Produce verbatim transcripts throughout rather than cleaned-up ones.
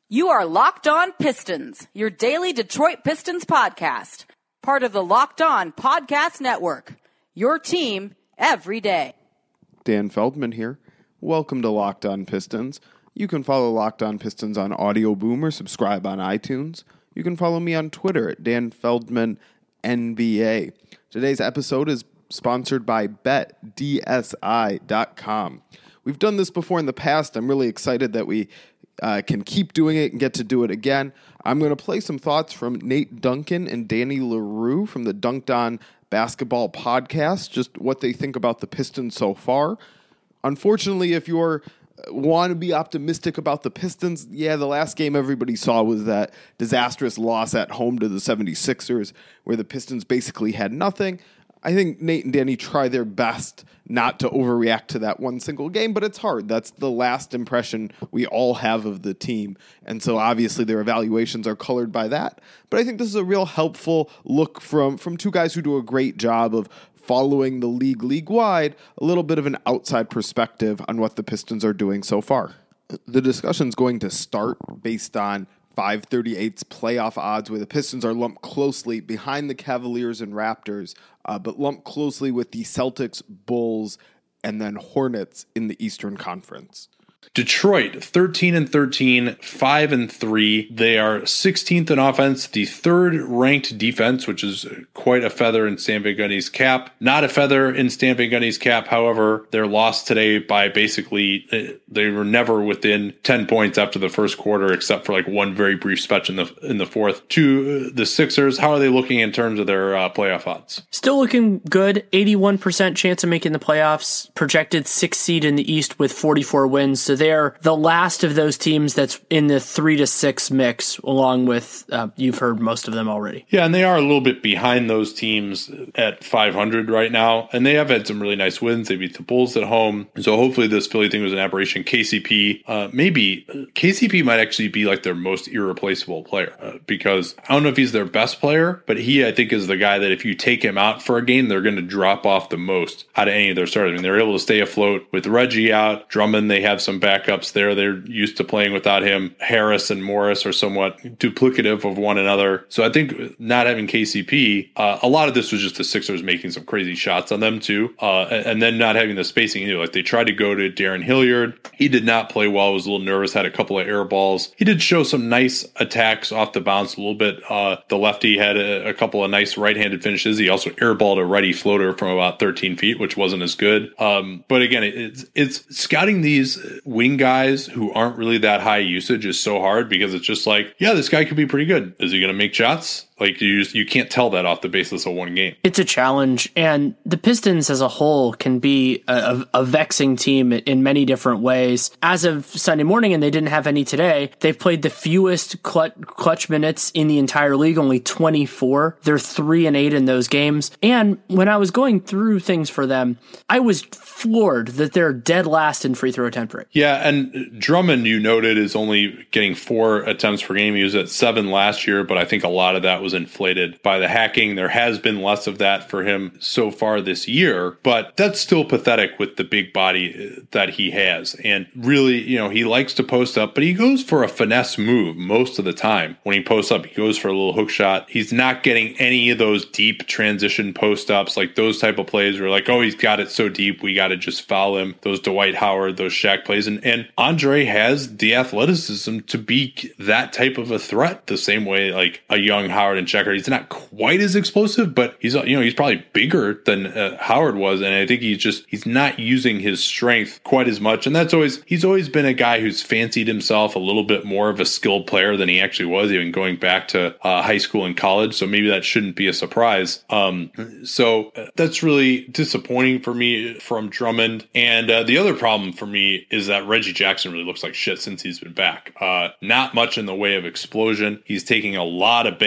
You are Locked On Pistons, your daily Detroit Pistons podcast. Part of the Locked On Podcast Network. Your team every day. Dan Feldman here. Welcome to Locked On Pistons. You can follow Locked On Pistons on Audio Boom or subscribe on iTunes. You can follow me on Twitter at Dan Feldman N B A. Today's episode is sponsored by bet D S I dot com. We've done this before in the past. I'm really excited that we Uh, can keep doing it and get to do it again. I'm going to play some thoughts from Nate Duncan and Danny Leroux from the Dunked On Basketball podcast, just what they think about the Pistons so far. Unfortunately, if you want to be optimistic about the Pistons, yeah, the last game everybody saw was that disastrous loss at home to the seventy-sixers, where the Pistons basically had nothing. I think Nate and Danny try their best not to overreact to that one single game, but it's hard. That's the last impression we all have of the team. And so obviously their evaluations are colored by that. But I think this is a real helpful look from, from two guys who do a great job of following the league league-wide, a little bit of an outside perspective on what the Pistons are doing so far. The discussion's going to start based on five thirty-eight's playoff odds, where the Pistons are lumped closely behind the Cavaliers and Raptors, uh, but lumped closely with the Celtics, Bulls, and then Hornets in the Eastern Conference. Detroit, thirteen and thirteen, five and three. They are sixteenth in offense, the third ranked defense, which is quite a feather in Stan Van Gundy's cap. Not a feather in Stan Van Gundy's cap, however, they're lost today by basically, they were never within ten points after the first quarter, except for like one very brief stretch in the in the fourth. To the Sixers, how are they looking in terms of their uh, playoff odds? Still looking good, eighty-one percent chance of making the playoffs, projected sixth seed in the East with forty-four wins. So they're the last of those teams that's in the three to six mix, along with, uh, you've heard most of them already. Yeah, and they are a little bit behind those teams at five hundred right now, and they have had some really nice wins. They beat the Bulls at home, so hopefully this Philly thing was an aberration. K C P, uh, maybe, K C P might actually be like their most irreplaceable player, uh, because I don't know if he's their best player, but he, I think, is the guy that if you take him out for a game, they're going to drop off the most out of any of their starters. I mean, they're able to stay afloat with Reggie out. Drummond, they have some backups there. They're used to playing without him. Harris and Morris are somewhat duplicative of one another. So I think not having K C P, uh, a lot of this was just the Sixers making some crazy shots on them too. Uh, and then not having the spacing either. Like they tried to go to Darren Hilliard. He did not play well. Was a little nervous, had a couple of air balls. He did show some nice attacks off the bounce a little bit. Uh, the lefty had a, a couple of nice right-handed finishes. He also airballed a righty floater from about thirteen feet, which wasn't as good. Um, but again, it, it's, it's scouting these wing guys who aren't really that high usage is so hard, because it's just like, yeah, this guy could be pretty good. Is he going to make shots? Like you just, you can't tell that off the basis of one game. It's a challenge, and the Pistons as a whole can be a, a, a vexing team in many different ways. As of Sunday morning, and they didn't have any today, they've played the fewest clutch, clutch minutes in the entire league, only twenty-four. They're three and eight in those games. And when I was going through things for them, I was floored that they're dead last in free throw attempt rate. Yeah, and Drummond, you noted, is only getting four attempts per game. He was at seven last year, but I think a lot of that was inflated by the hacking. There has been less of that for him so far this year, but that's still pathetic with the big body that he has. And really, you know, he likes to post up, but he goes for a finesse move most of the time. When he posts up, he goes for a little hook shot. He's not getting any of those deep transition post ups, like those type of plays where like, oh, he's got it so deep, we got to just foul him. Those Dwight Howard, those Shaq plays. And, and Andre has the athleticism to be that type of a threat, the same way like a young Howard and Checker. He's not quite as explosive, but he's, you know, he's probably bigger than uh, Howard was. And I think he's just, he's not using his strength quite as much. And that's always, he's always been a guy who's fancied himself a little bit more of a skilled player than he actually was, even going back to uh, high school and college. So maybe that shouldn't be a surprise. Um, so that's really disappointing for me from Drummond. And uh, the other problem for me is that Reggie Jackson really looks like shit since he's been back. Uh, not much in the way of explosion. He's taking a lot of bad twos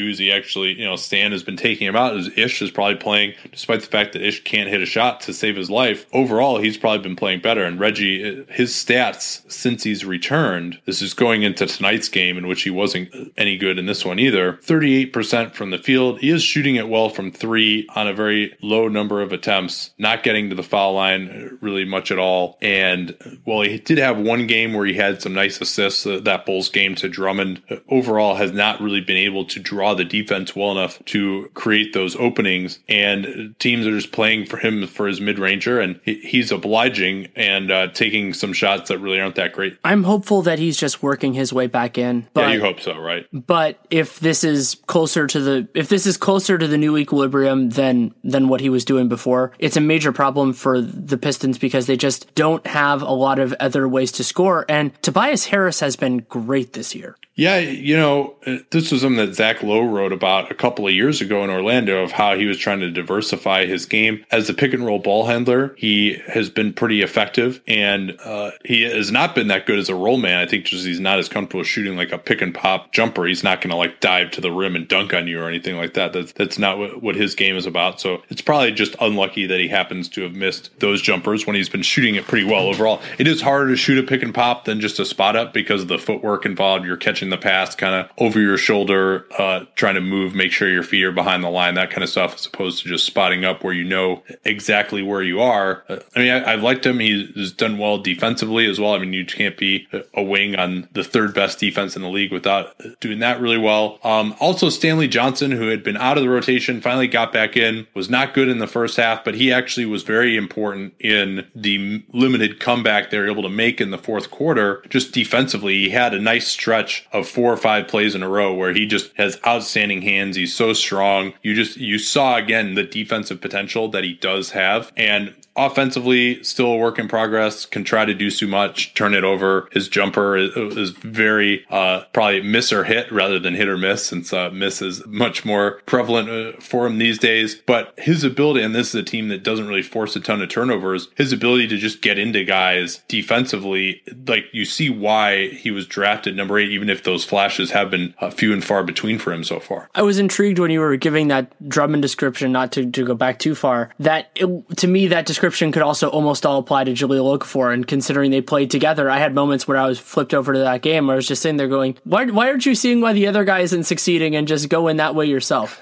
who's he actually, you know, Stan has been taking him out. Ish is probably playing, despite the fact that Ish can't hit a shot to save his life. Overall, he's probably been playing better. And Reggie, his stats since he's returned, this is going into tonight's game in which he wasn't any good in this one either. thirty-eight percent from the field. He is shooting it well from three on a very low number of attempts, not getting to the foul line really much at all. And well, he did have one game where he had some nice assists, uh, that Bulls game to Drummond. Uh, overall, has not really been able to draw the defense well enough to create those openings. And teams are just playing for him for his mid-ranger, and he, he's obliging and uh, taking some shots that really aren't that great. I'm hopeful that he's just working his way back in. But, yeah, you hope so, right? But if this is closer to the if this is closer to the new equilibrium than than what he was doing before, it's a major problem for the Pistons because they just don't have a lot of other ways to score. And Tobias Harris has been great this year. Yeah, you know, this was something that Zach Lowe wrote about a couple of years ago in Orlando of how he was trying to diversify his game. As the pick and roll ball handler, he has been pretty effective, and uh, he has not been that good as a roll man. I think just he's not as comfortable shooting like a pick and pop jumper. He's not going to like dive to the rim and dunk on you or anything like that. That's, that's not what, what his game is about. So it's probably just unlucky that he happens to have missed those jumpers when he's been shooting it pretty well overall. It is harder to shoot a pick and pop than just a spot up because of the footwork involved. You're catching the pass kind of over your shoulder, uh, trying to move, make sure your feet are behind the line, that kind of stuff, as opposed to just spotting up where you know exactly where you are. Uh, I mean, I, I've liked him. He's done well defensively as well. I mean, you can't be a wing on the third best defense in the league without doing that really well. Um, also, Stanley Johnson, who had been out of the rotation, finally got back in, was not good in the first half, but he actually was very important in the limited comeback they were able to make in the fourth quarter. Just defensively, he had a nice stretch of four or five plays in a row where he just has outstanding hands. He's so strong. You just, you saw again the defensive potential that he does have. And offensively, still a work in progress, can try to do too much, turn it over. His jumper is, is very uh, probably miss or hit rather than hit or miss, since uh, miss is much more prevalent uh, for him these days. But his ability, and this is a team that doesn't really force a ton of turnovers, his ability to just get into guys defensively, like you see why he was drafted number eight, even if those flashes have been uh, few and far between for him so far. I was intrigued when you were giving that Drummond description, not to, to go back too far, that it, to me, that description could also almost all apply to Jahlil Okafor. And considering they played together, I had moments where I was flipped over to that game where I was just sitting there going, why, why aren't you seeing why the other guy isn't succeeding and just go in that way yourself?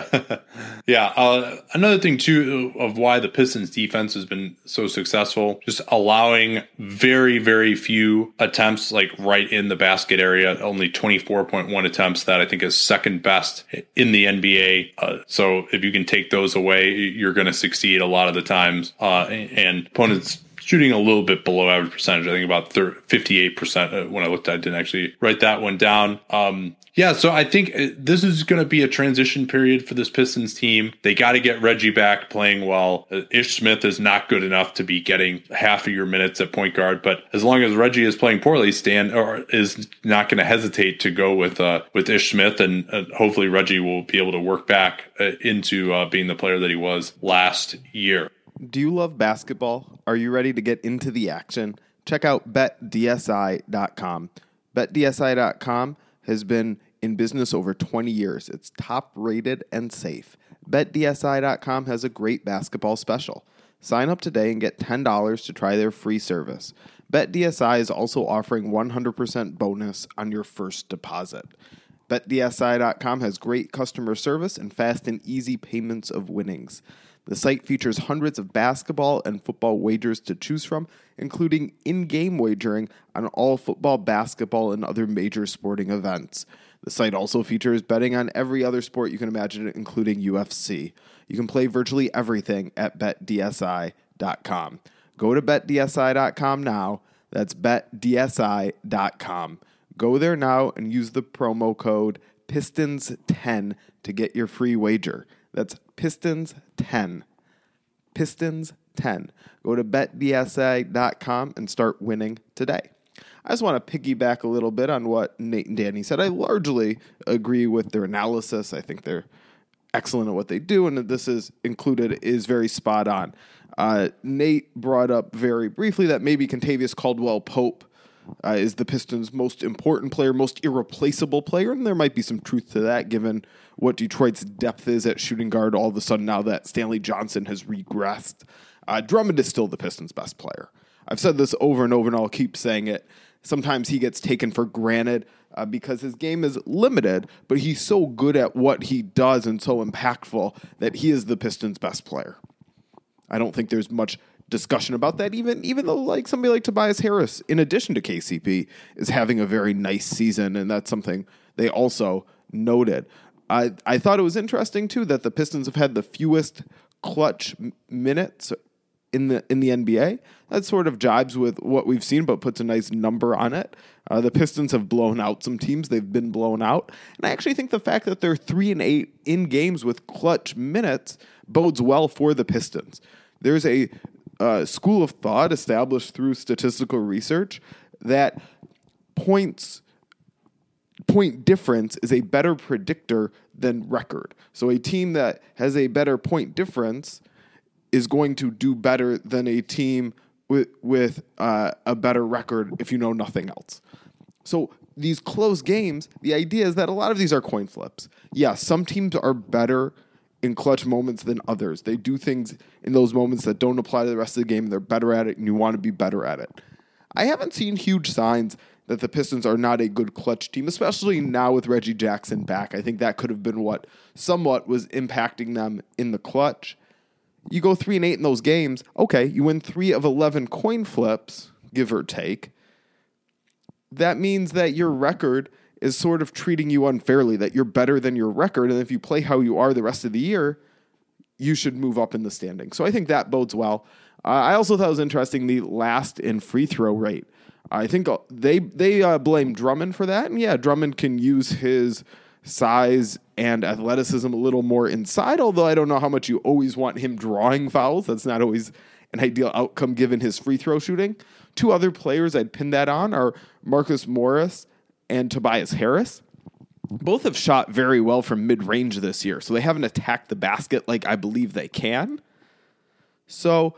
Yeah. Uh, another thing, too, of why the Pistons defense has been so successful, just allowing very, very few attempts, like right in the basket area, only twenty-four point one attempts. That I think is second best in the N B A. Uh, so if you can take those away, you're going to succeed a lot of the times. Uh, and opponents shooting a little bit below average percentage. I think about fifty-eight percent when I looked. I didn't actually write that one down. Um, Yeah, so I think this is going to be a transition period for this Pistons team. They got to get Reggie back playing well. Ish Smith is not good enough to be getting half of your minutes at point guard, but as long as Reggie is playing poorly, Stan or is not going to hesitate to go with uh, with Ish Smith, and uh, hopefully Reggie will be able to work back uh, into uh, being the player that he was last year. Do you love basketball? Are you ready to get into the action? Check out bet D S I dot com. bet D S I dot com has been in business over twenty years. It's top rated and safe. bet D S I dot com has a great basketball special. Sign up today and get ten dollars to try their free service. BetDSI is also offering one hundred percent bonus on your first deposit. bet D S I dot com has great customer service and fast and easy payments of winnings. The site features hundreds of basketball and football wagers to choose from, including in-game wagering on all football, basketball, and other major sporting events. The site also features betting on every other sport you can imagine, including U F C. You can play virtually everything at bet D S I dot com. Go to bet D S I dot com now. That's bet D S I dot com. Go there now and use the promo code Pistons ten to get your free wager. That's Pistons ten. Pistons ten. Go to bet D S I dot com and start winning today. I just want to piggyback a little bit on what Nate and Danny said. I largely agree with their analysis. I think they're excellent at what they do, and this is included is very spot on. Uh, Nate brought up very briefly that maybe Kentavious Caldwell-Pope uh, is the Pistons' most important player, most irreplaceable player, and there might be some truth to that given what Detroit's depth is at shooting guard all of a sudden now that Stanley Johnson has regressed. Uh, Drummond is still the Pistons' best player. I've said this over and over, and I'll keep saying it. Sometimes he gets taken for granted uh, because his game is limited, but he's so good at what he does and so impactful that he is the Pistons' best player. I don't think there's much discussion about that, even even though like somebody like Tobias Harris, in addition to K C P, is having a very nice season, and that's something they also noted. I, I thought it was interesting, too, that the Pistons have had the fewest clutch m- minutes in the in the N B A. That sort of jibes with what we've seen, but puts a nice number on it. Uh, the Pistons have blown out some teams. They've been blown out. And I actually think the fact that they're three and eight in games with clutch minutes bodes well for the Pistons. There's a uh, school of thought established through statistical research that points point difference is a better predictor than record. So a team that has a better point difference is going to do better than a team with with uh, a better record if you know nothing else. So these close games, the idea is that a lot of these are coin flips. Yeah, some teams are better in clutch moments than others. They do things in those moments that don't apply to the rest of the game. They're better at it, and you want to be better at it. I haven't seen huge signs that the Pistons are not a good clutch team, especially now with Reggie Jackson back. I think that could have been what somewhat was impacting them in the clutch. You go three and eight in those games. Okay, you win three of eleven coin flips, give or take. That means that your record is sort of treating you unfairly, that you're better than your record, and if you play how you are the rest of the year, you should move up in the standing. So I think that bodes well. Uh, I also thought it was interesting the last in free throw rate. I think they they uh, blame Drummond for that, and yeah, Drummond can use his size and athleticism a little more inside, although I don't know how much you always want him drawing fouls. That's not always an ideal outcome given his free throw shooting. Two other players I'd pin that on are Marcus Morris and Tobias Harris. Both have shot very well from mid-range this year, so they haven't attacked the basket like I believe they can. So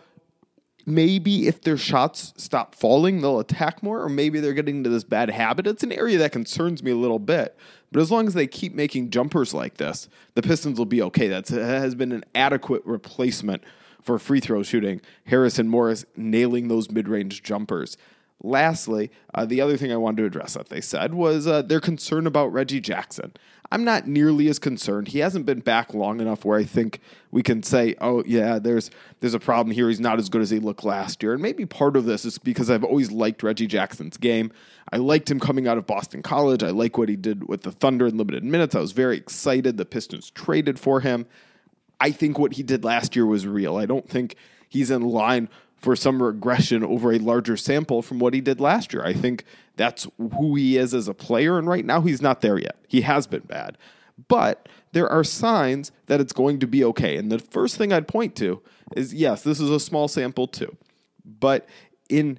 maybe if their shots stop falling, they'll attack more, or maybe they're getting into this bad habit. It's an area that concerns me a little bit. But as long as they keep making jumpers like this, the Pistons will be okay. That has been an adequate replacement for free throw shooting. Harris and Morris nailing those mid-range jumpers. Lastly, uh, the other thing I wanted to address that they said was uh, their concern about Reggie Jackson. I'm not nearly as concerned. He hasn't been back long enough where I think we can say, oh, yeah, there's there's a problem here. He's not as good as he looked last year. And maybe part of this is because I've always liked Reggie Jackson's game. I liked him coming out of Boston College. I like what he did with the Thunder in limited minutes. I was very excited. The Pistons traded for him. I think what he did last year was real. I don't think he's in line for some regression over a larger sample from what he did last year. I think that's who he is as a player, and right now he's not there yet. He has been bad. But there are signs that it's going to be okay. And the first thing I'd point to is, yes, this is a small sample too. But in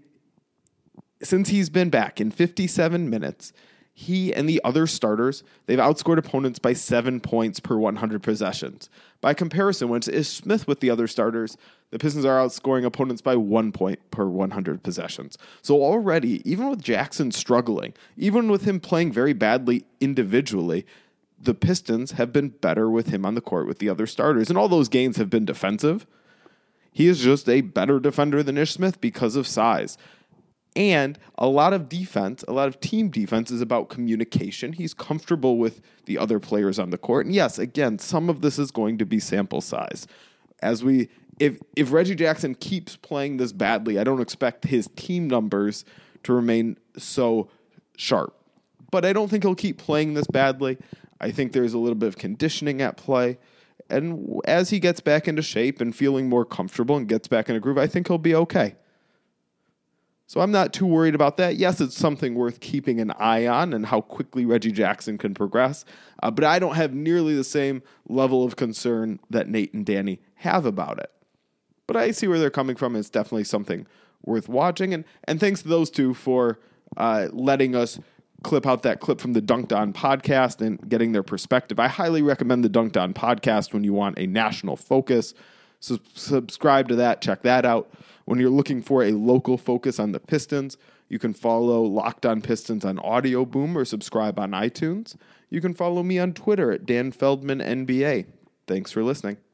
since he's been back in fifty-seven minutes, he and the other starters, they've outscored opponents by seven points per one hundred possessions. By comparison, when it's Ish Smith with the other starters, the Pistons are outscoring opponents by one point per one hundred possessions. So already, even with Jackson struggling, even with him playing very badly individually, the Pistons have been better with him on the court with the other starters. And all those gains have been defensive. He is just a better defender than Ish Smith because of size. And a lot of defense, a lot of team defense is about communication. He's comfortable with the other players on the court. And yes, again, some of this is going to be sample size. As we, if if Reggie Jackson keeps playing this badly, I don't expect his team numbers to remain so sharp. But I don't think he'll keep playing this badly. I think there's a little bit of conditioning at play. And as he gets back into shape and feeling more comfortable and gets back in a groove, I think he'll be okay. So I'm not too worried about that. Yes, it's something worth keeping an eye on and how quickly Reggie Jackson can progress. Uh, but I don't have nearly the same level of concern that Nate and Danny have about it. But I see where they're coming from. It's definitely something worth watching. And, and thanks to those two for uh, letting us clip out that clip from the Dunked On podcast and getting their perspective. I highly recommend the Dunked On podcast when you want a national focus So subscribe to that. Check that out. When you're looking for a local focus on the Pistons, you can follow Locked On Pistons on Audio Boom or subscribe on iTunes. You can follow me on Twitter at Dan Feldman N B A. Thanks for listening.